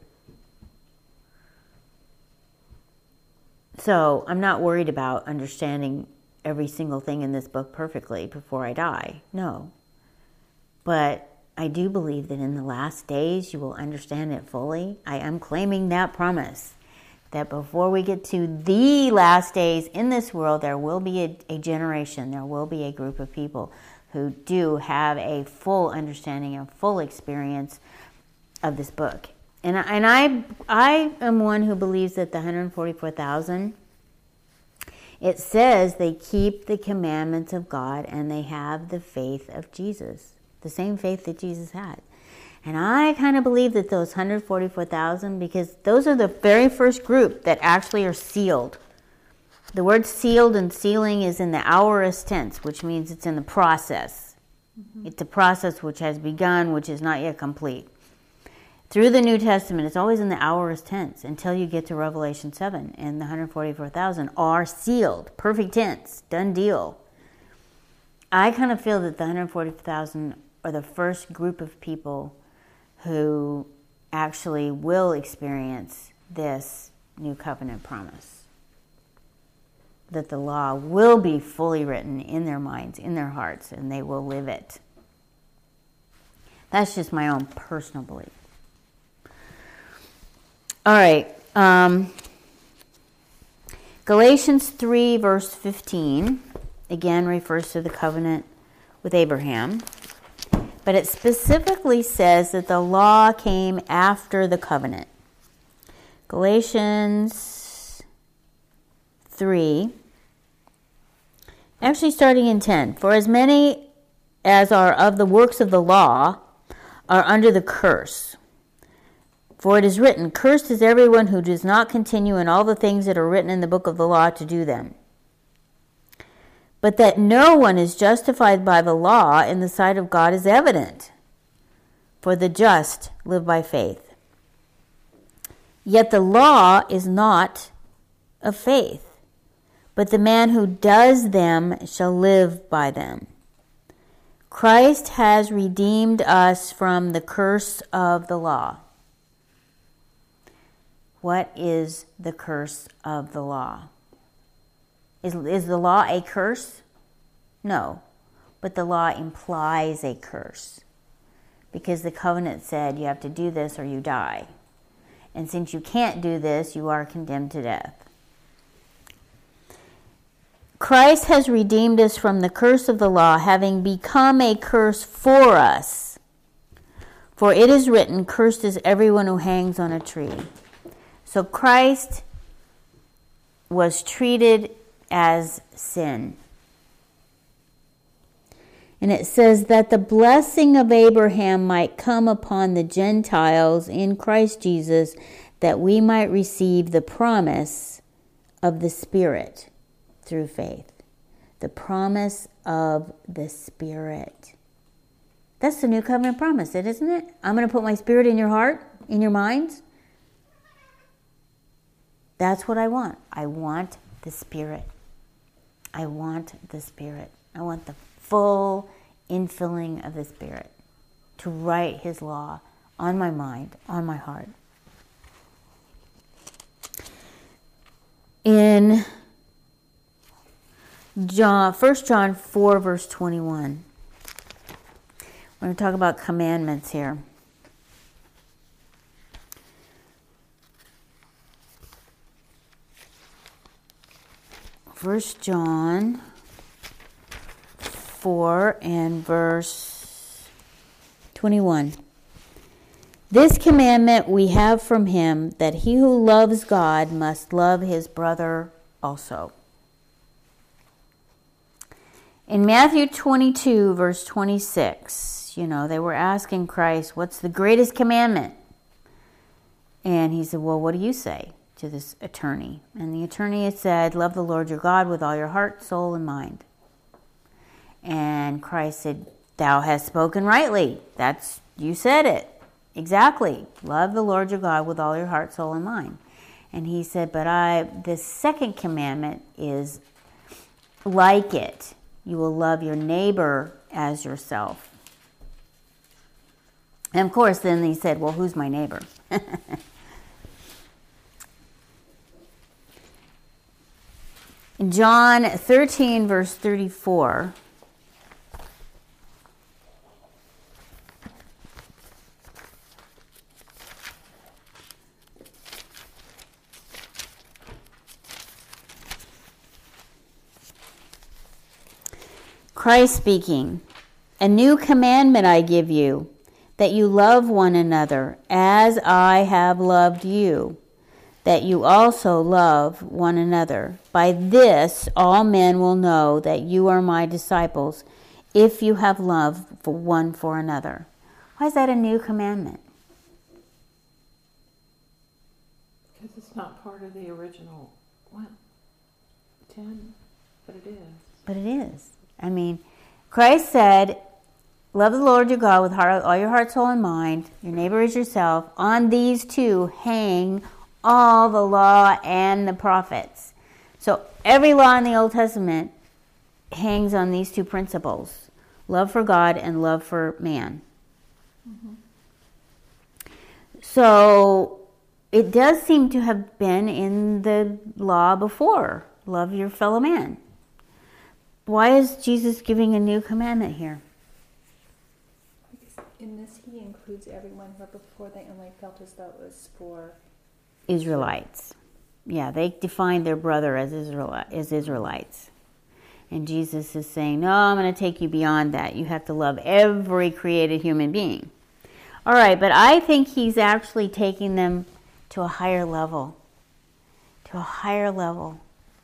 So I'm not worried about understanding every single thing in this book perfectly before I die. No. But I do believe that in the last days you will understand it fully. I am claiming that promise, that before we get to the last days in this world, there will be a, a generation, there will be a group of people who do have a full understanding and full experience of this book. And I, and I, I am one who believes that the one hundred forty-four thousand, it says they keep the commandments of God and they have the faith of Jesus. The same faith that Jesus had. And I kind of believe that those one hundred forty-four thousand, because those are the very first group that actually are sealed. The word sealed and sealing is in the aorist tense, which means it's in the process. Mm-hmm. It's a process which has begun, which is not yet complete. Through the New Testament, it's always in the aorist tense until you get to Revelation seven, and the one hundred forty-four thousand are sealed. Perfect tense. Done deal. I kind of feel that the one hundred forty-four thousand are the first group of people who actually will experience this new covenant promise. That the law will be fully written in their minds, in their hearts, and they will live it. That's just my own personal belief. All right. Um, Galatians three, verse fifteen, again refers to the covenant with Abraham. But it specifically says that the law came after the covenant. Galatians three, actually starting in ten. For as many as are of the works of the law are under the curse. For it is written, cursed is everyone who does not continue in all the things that are written in the book of the law to do them. But that no one is justified by the law in the sight of God is evident. For the just live by faith. Yet the law is not of faith, but the man who does them shall live by them. Christ has redeemed us from the curse of the law. What is the curse of the law? Is, is the law a curse? No, but the law implies a curse. Because the covenant said you have to do this or you die. And since you can't do this, you are condemned to death. Christ has redeemed us from the curse of the law, having become a curse for us. For it is written, cursed is everyone who hangs on a tree. So Christ was treated as sin. And it says that the blessing of Abraham might come upon the Gentiles in Christ Jesus, that we might receive the promise of the Spirit through faith. The promise of the Spirit. That's the new covenant promise, isn't it? I'm going to put my Spirit in your heart, in your minds. That's what I want. I want the Spirit. I want the Spirit. I want the full infilling of the Spirit to write His law on my mind, on my heart. In John, First John four, verse twenty-one, we're going to talk about commandments here. First John four and verse twenty-one. This commandment we have from him, that he who loves God must love his brother also. In Matthew twenty-two, verse twenty-six, you know, they were asking Christ, what's the greatest commandment? And he said, well, what do you say? To this attorney. And the attorney had said, love the Lord your God with all your heart, soul, and mind. And Christ said, thou hast spoken rightly. That's, you said it. Exactly. Love the Lord your God with all your heart, soul, and mind. And he said, but I, the second commandment is like it. You will love your neighbor as yourself. And of course, then he said, well, who's my neighbor? In John thirteen, verse thirty-four, Christ speaking, a new commandment I give you, that you love one another as I have loved you, that you also love one another. By this all men will know that you are my disciples, if you have love for one for another. Why is that a new commandment? Because it's not part of the original one. Ten, but it is. But it is. I mean, Christ said, Love the Lord your God with heart, all your heart, soul, and mind. Your neighbor is yourself. On these two hang all the law and the prophets. So every law in the Old Testament hangs on these two principles. Love for God and love for man. Mm-hmm. So it does seem to have been in the law before. Love your fellow man. Why is Jesus giving a new commandment here? Because in this he includes everyone, where before they only felt as though it was for Israelites. Yeah, they defined their brother as Israel as Israelites. And Jesus is saying, no, I'm going to take you beyond that. You have to love every created human being. All right, but I think he's actually taking them to a higher level. To a higher level.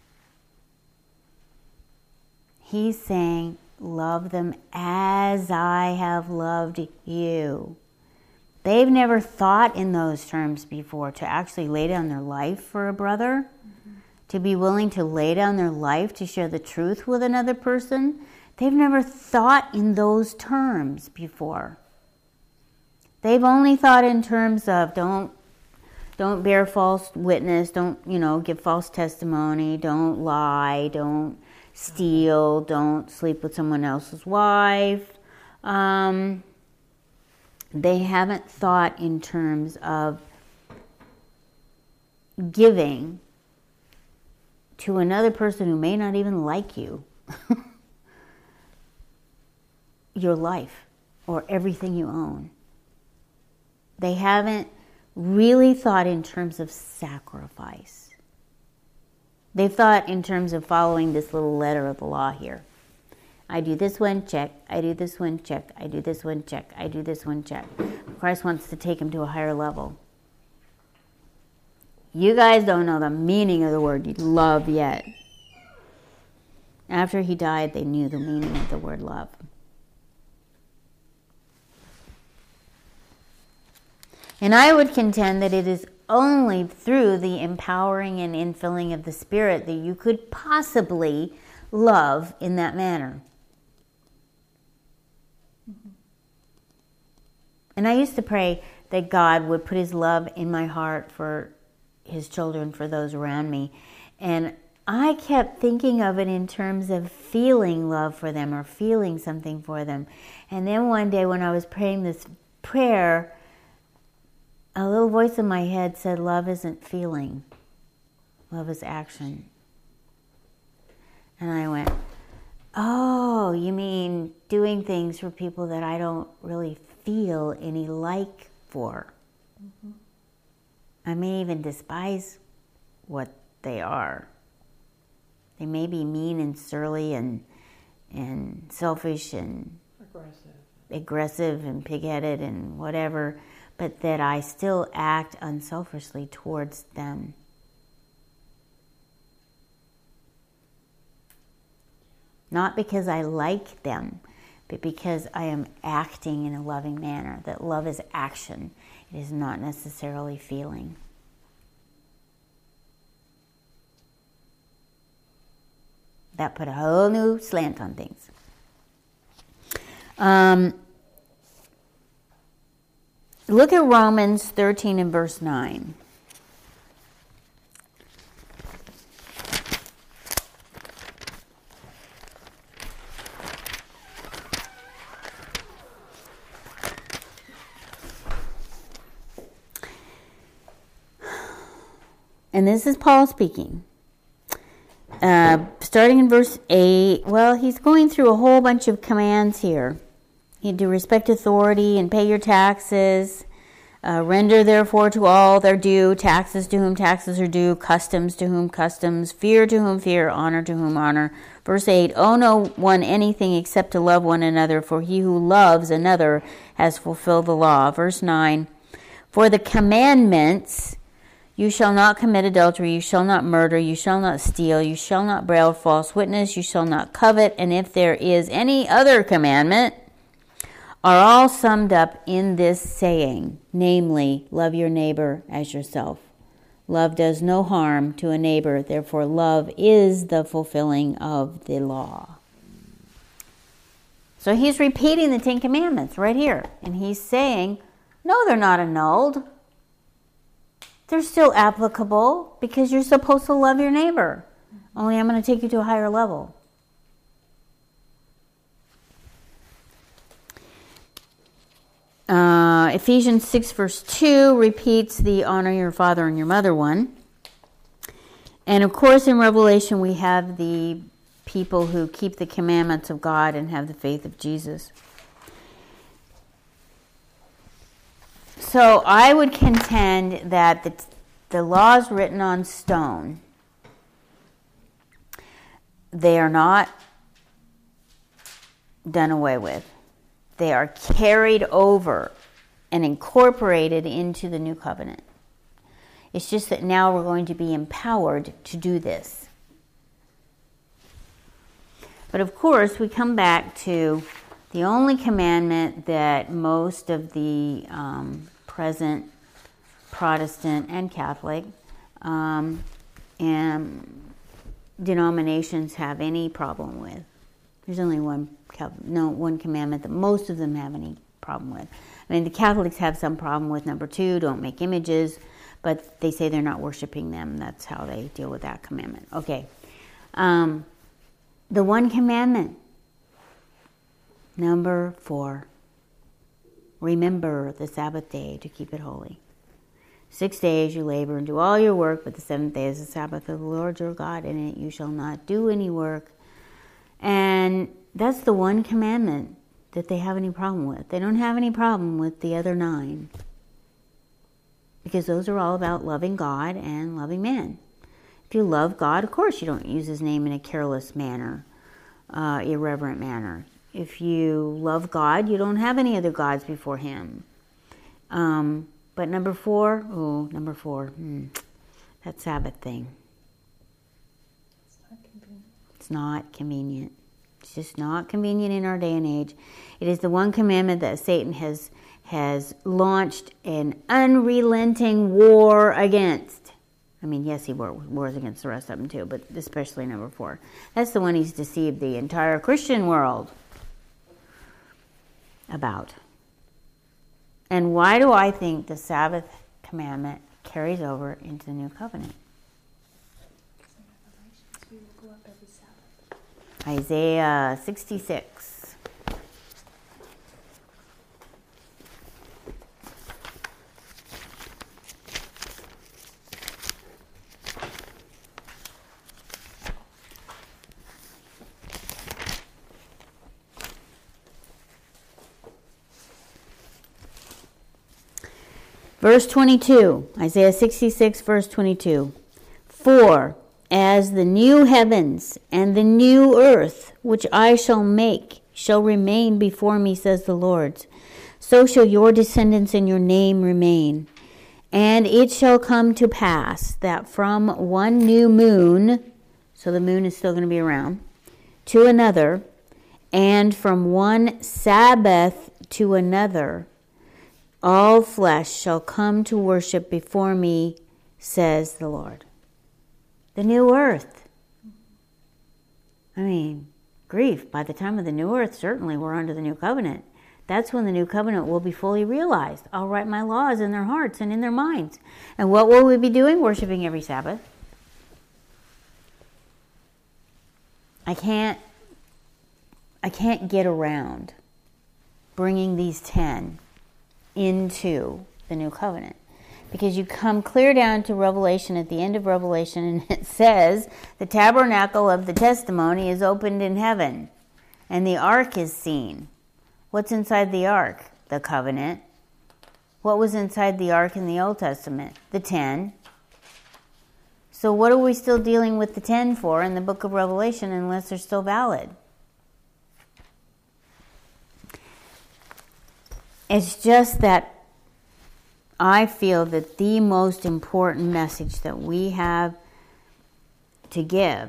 He's saying, love them as I have loved you. They've never thought in those terms before, to actually lay down their life for a brother, mm-hmm. to be willing to lay down their life to share the truth with another person. They've never thought in those terms before. They've only thought in terms of don't don't bear false witness, don't, you know, give false testimony, don't lie, don't steal, don't sleep with someone else's wife. Um, they haven't thought in terms of giving to another person who may not even like you your life or everything you own. They haven't really thought in terms of sacrifice. They've thought in terms of following this little letter of the law here. I do this one, check. I do this one, check. I do this one, check. I do this one, check. Christ wants to take him to a higher level. You guys don't know the meaning of the word love yet. After he died, they knew the meaning of the word love. And I would contend that it is only through the empowering and infilling of the Spirit that you could possibly love in that manner. Mm-hmm. And I used to pray that God would put his love in my heart for his children, for those around me. And I kept thinking of it in terms of feeling love for them or feeling something for them. And then one day when I was praying this prayer, a little voice in my head said, love isn't feeling. Love is action. And I went, oh, you mean doing things for people that I don't really feel any like for. Mm-hmm. I may even despise what they are. They may be mean and surly and and selfish and aggressive, aggressive and pig-headed and whatever, but that I still act unselfishly towards them. Not because I like them, but because I am acting in a loving manner. That love is action. It is not necessarily feeling. That put a whole new slant on things. Um, look at Romans thirteen and verse nine. And this is Paul speaking. Uh, starting in verse eight, well, he's going through a whole bunch of commands here. You do respect authority and pay your taxes. Uh, render, therefore, to all their due, taxes to whom taxes are due, customs to whom customs, fear to whom fear, honor to whom honor. Verse eight, owe no one anything except to love one another, for he who loves another has fulfilled the law. Verse nine, for the commandments... You shall not commit adultery, you shall not murder, you shall not steal, you shall not bear false witness, you shall not covet, and if there is any other commandment, are all summed up in this saying, namely, love your neighbor as yourself. Love does no harm to a neighbor, therefore love is the fulfilling of the law. So he's repeating the Ten Commandments right here. And he's saying, no, they're not annulled. They're still applicable because you're supposed to love your neighbor. Only I'm going to take you to a higher level. Uh, Ephesians six verse two repeats the honor your father and your mother one. And of course in Revelation we have the people who keep the commandments of God and have the faith of Jesus. So I would contend that the, the laws written on stone, they are not done away with. They are carried over and incorporated into the new covenant. It's just that now we're going to be empowered to do this. But of course, we come back to the only commandment that most of the um, present Protestant and Catholic um, and denominations have any problem with. There's only one no one commandment that most of them have any problem with. I mean, the Catholics have some problem with number two, don't make images, but they say they're not worshiping them. That's how they deal with that commandment. Okay. Um, the one commandment, number four, remember the Sabbath day to keep it holy. Six days you labor and do all your work, but the seventh day is the Sabbath of the Lord your God. In it you shall not do any work. And that's the one commandment that they have any problem with. They don't have any problem with the other nine. Because those are all about loving God and loving man. If you love God, of course you don't use his name in a careless manner, uh, irreverent manner. If you love God, you don't have any other gods before him. Um, but number four, oh, number four, hmm, that Sabbath thing. It's not convenient. It's not convenient. It's just not convenient in our day and age. It is the one commandment that Satan has has launched an unrelenting war against. I mean, yes, he war, wars against the rest of them too, but especially number four. That's the one he's deceived the entire Christian world about. And why do I think the Sabbath commandment carries over into the new covenant? We will go up every Sabbath. Isaiah sixty-six. Verse twenty-two, Isaiah sixty-six, verse twenty-two. For as the new heavens and the new earth, which I shall make, shall remain before me, says the Lord, so shall your descendants and your name remain. And it shall come to pass that from one new moon, so the moon is still going to be around, to another, and from one Sabbath to another, all flesh shall come to worship before me, says the Lord. The new earth. I mean, grief. By the time of the new earth, certainly we're under the new covenant. That's when the new covenant will be fully realized. I'll write my laws in their hearts and in their minds. And what will we be doing? Worshiping every Sabbath. I can't, I can't get around bringing these ten into the new covenant. Because you come clear down to Revelation, at the end of Revelation, and it says, the tabernacle of the testimony is opened in heaven, and the ark is seen. What's inside the ark? The covenant. What was inside the ark in the Old Testament? The ten. So what are we still dealing with the ten for in the book of Revelation unless they're still valid? It's just that I feel that the most important message that we have to give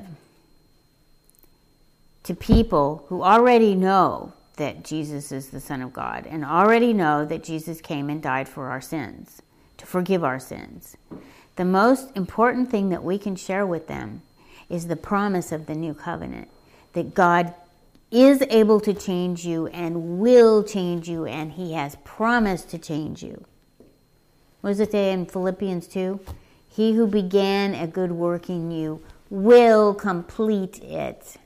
to people who already know that Jesus is the Son of God and already know that Jesus came and died for our sins, to forgive our sins. The most important thing that we can share with them is the promise of the new covenant, that God is able to change you and will change you, and he has promised to change you. What does it say in Philippians two? He who began a good work in you will complete it.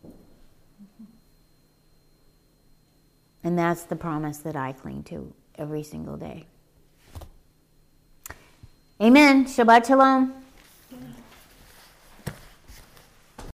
And that's the promise that I cling to every single day. Amen. Shabbat shalom.